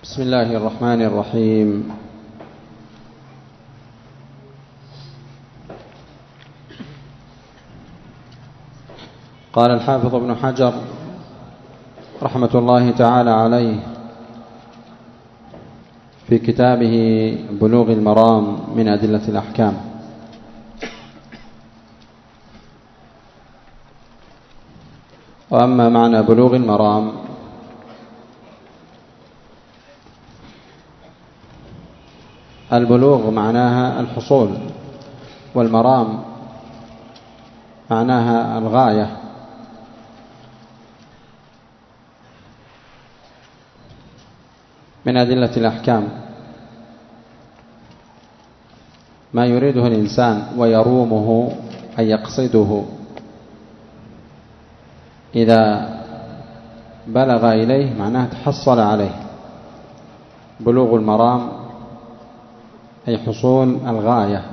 بسم الله الرحمن الرحيم. قال الحافظ ابن حجر رحمة الله تعالى عليه في كتابه بلوغ المرام من أدلة الأحكام: وأما معنى بلوغ المرام البلوغ معناها الحصول، والمرام معناها الغاية. من أدلة الأحكام ما يريده الإنسان ويرومه أي يقصده إذا بلغ إليه، معناه تحصل عليه. بلوغ المرام أي حصول الغاية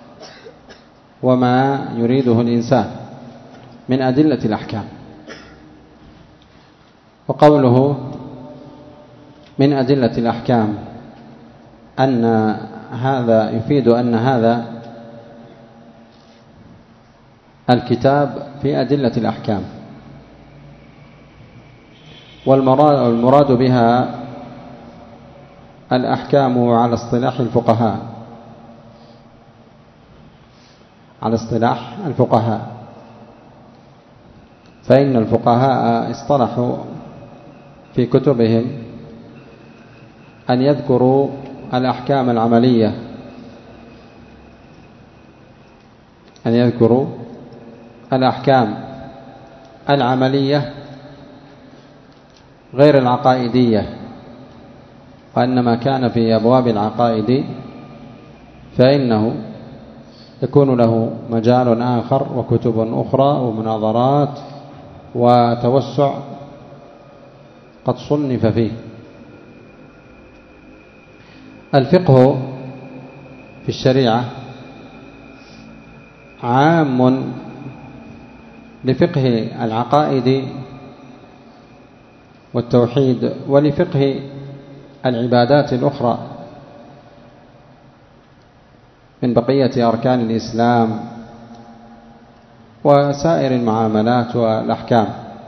وما يريده الإنسان من أدلة الأحكام. وقوله من أدلة الأحكام أن هذا يفيد أن هذا الكتاب في أدلة الأحكام، والمراد بها الأحكام على اصطلاح الفقهاء، على اصطلاح الفقهاء، فإن الفقهاء اصطلحوا في كتبهم أن يذكروا الأحكام العملية، أن يذكروا الأحكام العملية غير العقائدية، وأن ما كان في أبواب العقائد فإنه يكون له مجال آخر وكتب أخرى ومناظرات وتوسع قد صنف فيه. الفقه في الشريعة عام لفقه العقائد والتوحيد ولفقه العبادات الأخرى من بقية أركان الإسلام وسائر المعاملات والأحكام.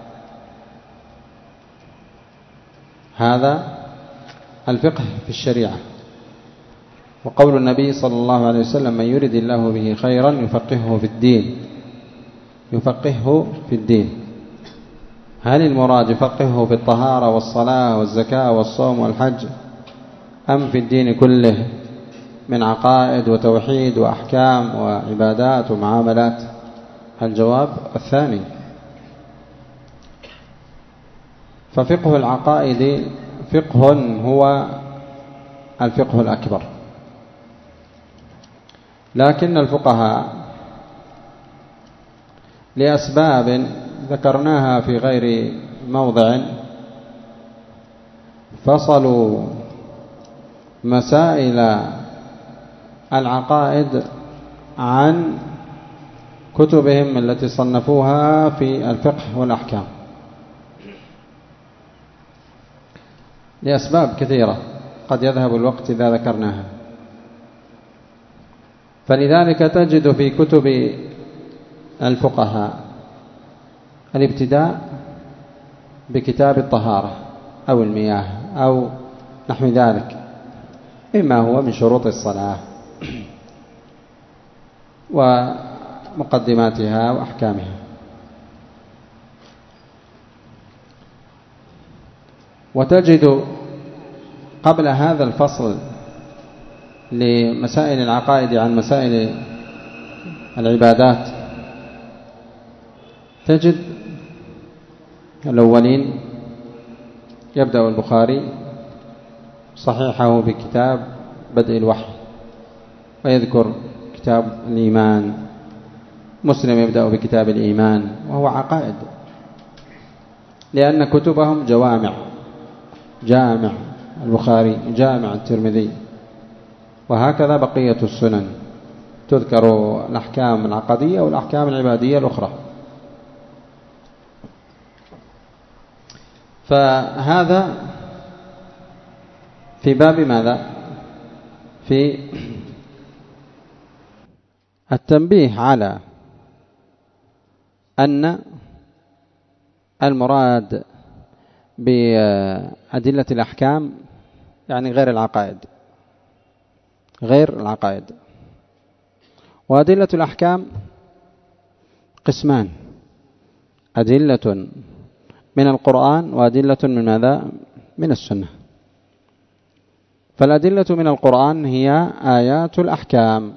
هذا الفقه في الشريعة. وقول النبي صلى الله عليه وسلم: من يرد الله به خيرا يفقهه في الدين، يفقهه في الدين. هل المراد يفقهه في الطهارة والصلاة والزكاة والصوم والحج، أم في الدين كله من عقائد وتوحيد وأحكام وعبادات ومعاملات؟ الجواب الثاني. ففقه العقائد فقه هو الفقه الأكبر، لكن الفقهاء لأسباب ذكرناها في غير موضع فصلوا مسائل العقائد عن كتبهم التي صنفوها في الفقه والأحكام لأسباب كثيرة قد يذهب الوقت إذا ذكرناها. فلذلك تجد في كتب الفقهاء الابتداء بكتاب الطهارة أو المياه أو نحو ذلك، إما هو من شروط الصلاة ومقدماتها وأحكامها. وتجد قبل هذا الفصل لمسائل العقائد عن مسائل العبادات تجد الأولين يبدأ البخاري صحيحه بكتاب بدء الوحي ويذكر كتاب الإيمان، مسلم يبدأ بكتاب الإيمان وهو عقائد، لأن كتبهم جوامع، جامع البخاري، جامع الترمذي، وهكذا بقية السنن تذكر الأحكام العقدية والأحكام العبادية الأخرى. فهذا في باب ماذا؟ في التنبيه على أن المراد بأدلة الأحكام يعني غير العقائد. وأدلة الأحكام قسمان: أدلة من القرآن وأدلة من ماذا؟ من السنة. فالأدلة من القرآن هي آيات الأحكام،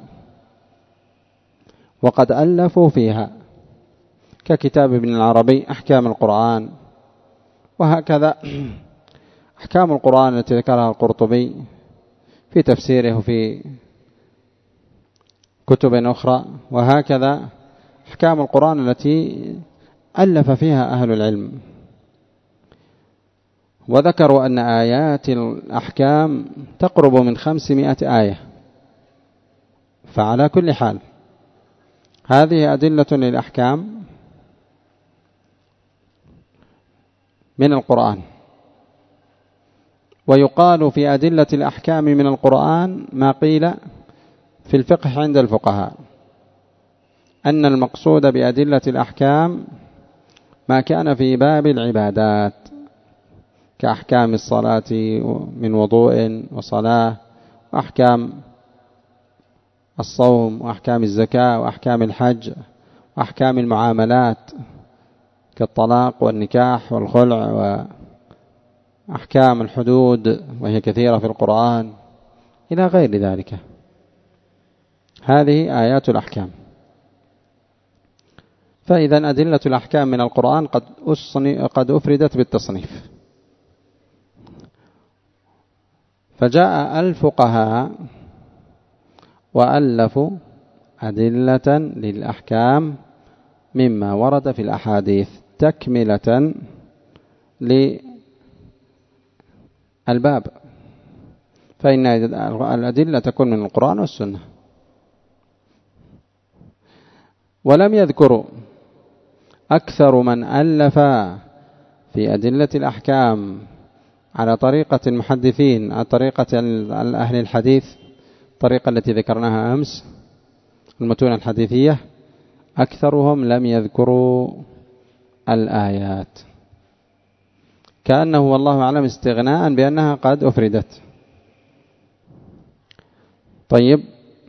وقد ألفوا فيها ككتاب ابن العربي أحكام القرآن، وهكذا أحكام القرآن التي ذكرها القرطبي في تفسيره وفي كتب أخرى، وهكذا أحكام القرآن التي ألف فيها أهل العلم. وذكروا أن آيات الأحكام تقرب من 500 آية. فعلى كل حال هذه أدلة للأحكام من القرآن. ويقال في أدلة الأحكام من القرآن ما قيل في الفقه عند الفقهاء، أن المقصود بأدلة الأحكام ما كان في باب العبادات كأحكام الصلاة من وضوء وصلاة، وأحكام الصوم، وأحكام الزكاة، وأحكام الحج، وأحكام المعاملات كالطلاق والنكاح والخلع، وأحكام الحدود وهي كثيرة في القرآن إلى غير ذلك. هذه آيات الأحكام. فإذا أدلة الأحكام من القرآن قد أفردت بالتصنيف. فجاء الفقهاء وألفوا أدلة للأحكام مما ورد في الأحاديث تكملة للباب، فإن الأدلة تكون من القرآن والسنة. ولم يذكروا أكثر من ألف في أدلة الأحكام على طريقة المحدثين، على طريقة أهل الحديث، الطريقة التي ذكرناها أمس، المتون الحديثية، أكثرهم لم يذكروا الآيات، كأنه والله أعلم استغناء بأنها قد أفردت. طيب،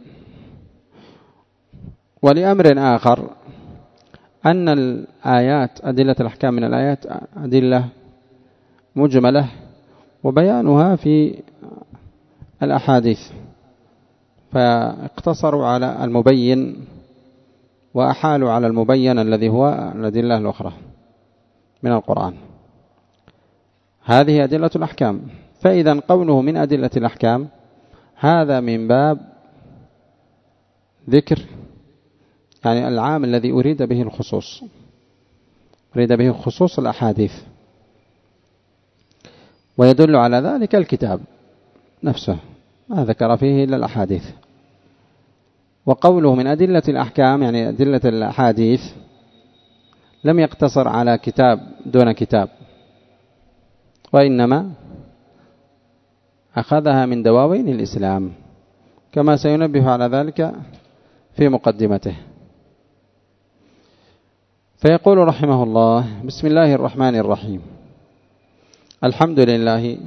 ولأمر آخر أن الآيات أدلة الأحكام من الآيات أدلة مجملة، وبيانها في الأحاديث، فاقتصروا على المبين وأحالوا على المبين الذي هو الأدلة الأخرى من القرآن. هذه أدلة الأحكام. فإذا قوله من أدلة الأحكام هذا من باب ذكر يعني العام الذي أريد به الخصوص، أريد به خصوص الأحاديث، ويدل على ذلك الكتاب نفسه ما ذكر فيه إلا الأحاديث. وقوله من أدلة الأحكام يعني أدلة الأحاديث لم يقتصر على كتاب دون كتاب، وإنما أخذها من دواوين الإسلام، كما سينبه على ذلك في مقدمته. فيقول رحمه الله: بسم الله الرحمن الرحيم. الحمد لله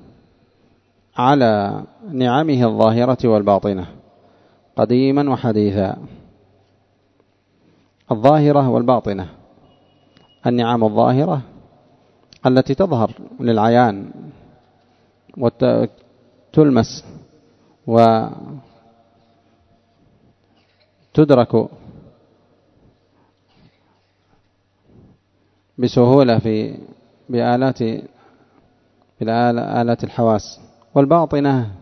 على نعمه الظاهرة والباطنة قديما وحديثا. الظاهرة والباطنة: النعم الظاهرة التي تظهر للعيان وتلمس وتدرك بسهولة بآلات الحواس. والباطنة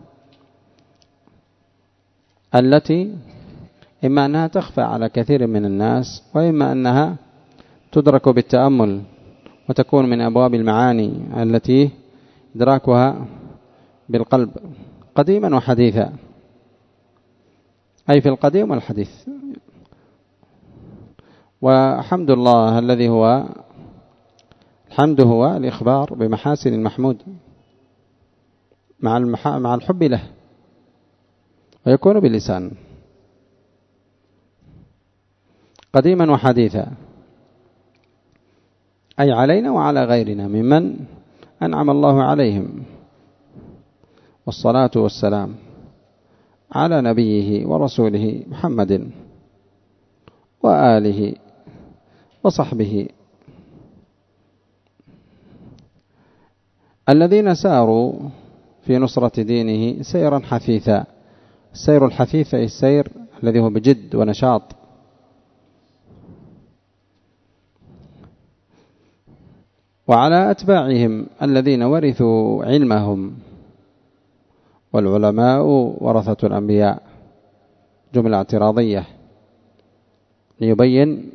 التي إما أنها تخفى على كثير من الناس، وإما أنها تدرك بالتأمل وتكون من أبواب المعاني التي إدراكها بالقلب قديما وحديثا، أي في القديم والحديث. وحمد الله الذي هو الحمد هو الإخبار بمحاسن المحمود، مع الحب له، ويكون باللسان قديما وحديثا، أي علينا وعلى غيرنا ممن أنعم الله عليهم، والصلاة والسلام على نبيه ورسوله محمد وآله وصحبه الذين ساروا في نصرة دينه سيرا حثيثا. السير الحثيث أي السير الذي هو بجد ونشاط. وعلى أتباعهم الذين ورثوا علمهم، والعلماء ورثة الأنبياء، جملة اعتراضية ليبين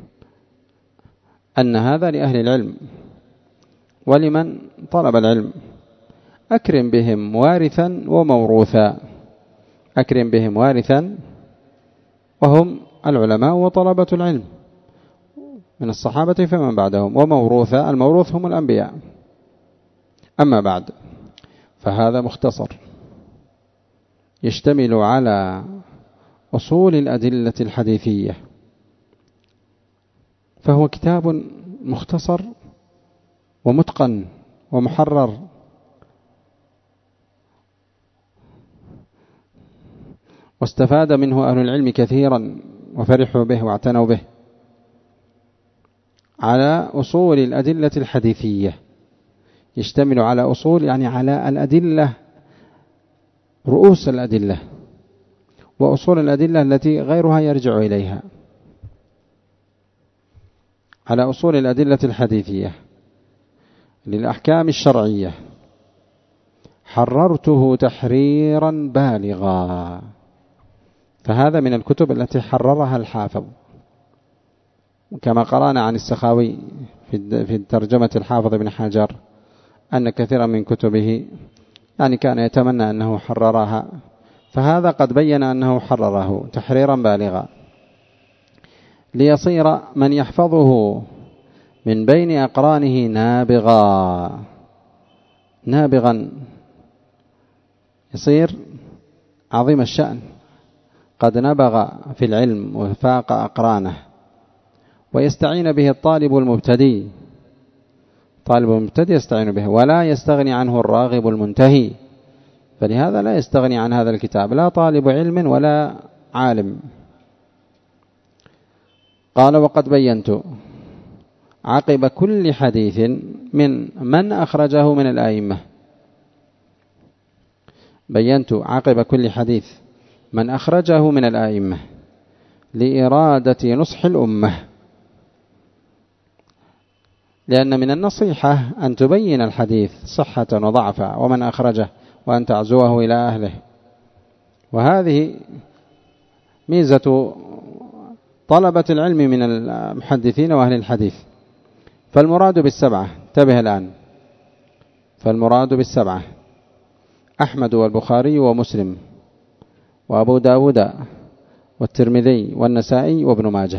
أن هذا لأهل العلم ولمن طلب العلم. أكرم بهم وارثا وموروثا، أكرم بهم وارثا وهم العلماء وطلبة العلم من الصحابة فمن بعدهم، وموروثا الموروث هم الأنبياء. أما بعد، فهذا مختصر يشتمل على أصول الأدلة الحديثية، فهو كتاب مختصر ومتقن ومحرر، واستفاد منه أهل العلم كثيرا وفرحوا به واعتنوا به، على أصول الأدلة الحديثية. يشتمل على أصول يعني على الأدلة، رؤوس الأدلة وأصول الأدلة التي غيرها يرجع إليها، على أصول الأدلة الحديثية للأحكام الشرعية. حررته تحريرا بالغا، فهذا من الكتب التي حررها الحافظ، كما قرأنا عن السخاوي في ترجمة الحافظ ابن حجر أن كثيرا من كتبه يعني كان يتمنى أنه حررها، فهذا قد بين أنه حرره تحريرا بالغا، ليصير من يحفظه من بين أقرانه نابغا، يصير عظيم الشأن، قد نبغ في العلم وفاق أقرانه، ويستعين به الطالب المبتدئ يستعين به، ولا يستغني عنه الراغب المنتهي. فلهذا لا يستغني عن هذا الكتاب لا طالب علم ولا عالم. قال: وقد بينت عقب كل حديث من أخرجه من الآئمة. بينت عقب كل حديث من أخرجه من الآئمة لإرادة نصح الأمة، لأن من النصيحة أن تبين الحديث صحة وضعفا ومن أخرجه، وأن تعزوه إلى أهله. وهذه ميزة طلبة العلم من المحدثين وأهل الحديث. فالمراد بالسبعة، انتبه الآن، فالمراد بالسبعة أحمد والبخاري ومسلم وأبو داود والترمذي والنسائي وابن ماجه.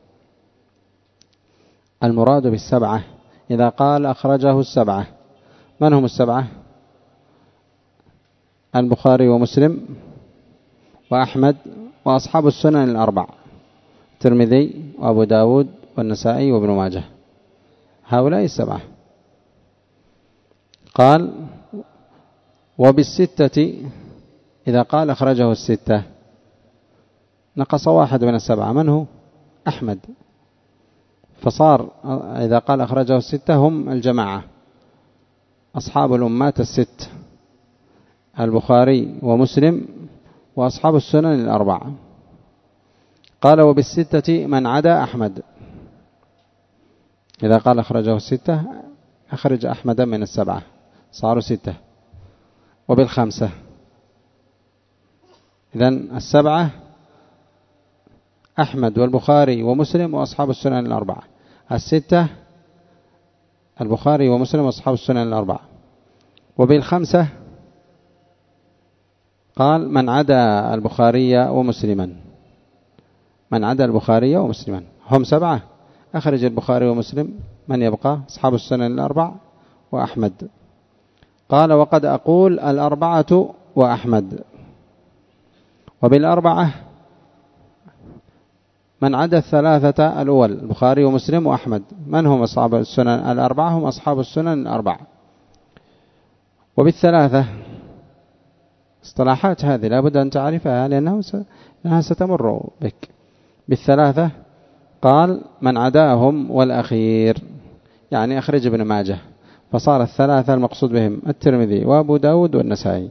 المراد بالسبعة إذا قال أخرجه السبعة، من هم السبعة؟ البخاري ومسلم وأحمد وأصحاب السنن الأربع، الترمذي وأبو داود والنسائي وابن ماجه، هؤلاء السبعة. قال: وبالستة إذا قال أخرجه الستة نقص واحد من السبعة، من هو؟ أحمد. فصار إذا قال أخرجه الستة هم الجماعة أصحاب الأمات الست، البخاري ومسلم وأصحاب السنن الأربعة. قال: وبالستة من عدا أحمد. إذا قال أخرجه الستة أخرج أحمد من السبعة، صاروا ستة. وبالخمسة، إذن السبعة أحمد والبخاري ومسلم وأصحاب السنن الأربعة، الستة البخاري ومسلم وأصحاب السنن الأربعة. وبالخمسة قال: من عدا البخاري ومسلما، من عدا البخاري ومسلما، هم سبعة، أخرج البخاري ومسلم، من يبقى؟ أصحاب السنن الأربع وأحمد. قال وقد أقول الأربعة وأحمد. وبالأربعة من عدا الثلاثة الأول البخاري ومسلم وأحمد. من هم أصحاب السنن الأربعة؟ هم أصحاب السنن الأربعة. وبالثلاثة اصطلاحات هذه لابد أن تعرفها لأنها ستمر بك. بالثلاثة قال من عداهم والأخير، يعني أخرج ابن ماجه، فصار الثلاثة المقصود بهم الترمذي وأبو داود والنسائي.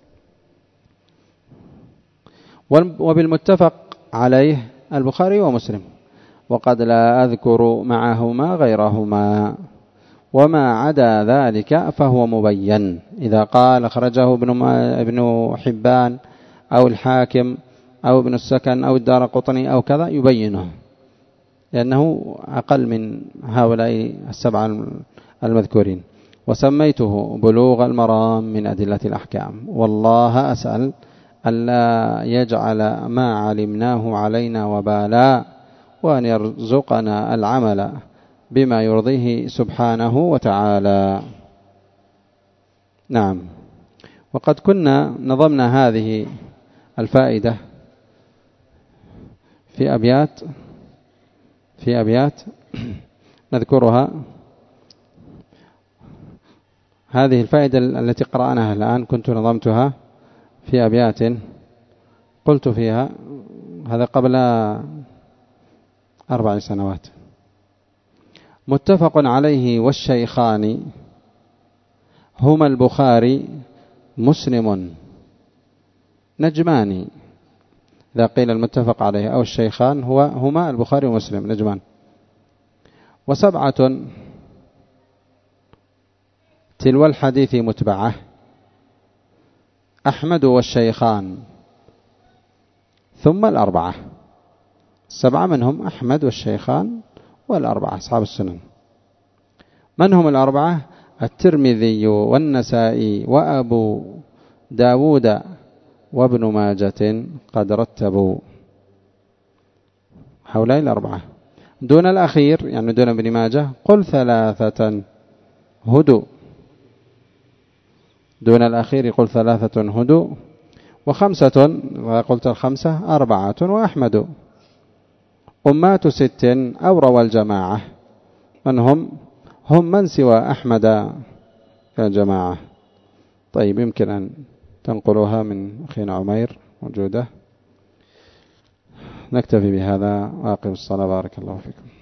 وبالمتفق عليه البخاري ومسلم، وقد لا أذكر معهما غيرهما، وما عدا ذلك فهو مبين. إذا قال أخرجه ابن حبان أو الحاكم أو ابن السكن أو الدارقطني أو كذا يبينه، لأنه أقل من هؤلاء السبعة المذكورين. وسميته بلوغ المرام من أدلة الأحكام. والله أسأل ألا يجعل ما علمناه علينا وبالا، وأن يرزقنا العمل بما يرضيه سبحانه وتعالى. نعم. وقد كنا نظمنا هذه الفائدة في أبيات نذكرها. هذه الفائدة التي قرأناها الآن كنت نظمتها في أبيات قلت فيها، هذا قبل 4 سنوات. متفق عليه والشيخان هما البخاري مسلم نجمان. إذا قيل المتفق عليه أو الشيخان هما البخاري ومسلم نجمان. 7 تلو الحديث متبعة أحمد والشيخان ثم الأربعة. 7 منهم أحمد والشيخان والأربعة أصحاب السنن. من هم الأربعة؟ الترمذي والنسائي وأبو داود وابن ماجة قد رتبوا. هؤلاء الأربعة دون الأخير، يعني دون ابن ماجه قل 3 هدوا. دون الأخير يقول 3 هدوا. 5 وقلت 5 4 وأحمد. أمات 6 أو روى الجماعة. من هم من سوى أحمد كجماعة. طيب يمكن أن تنقلوها من أخينا عمير موجودة. نكتفي بهذا وأقم الصلاة. بارك الله فيكم.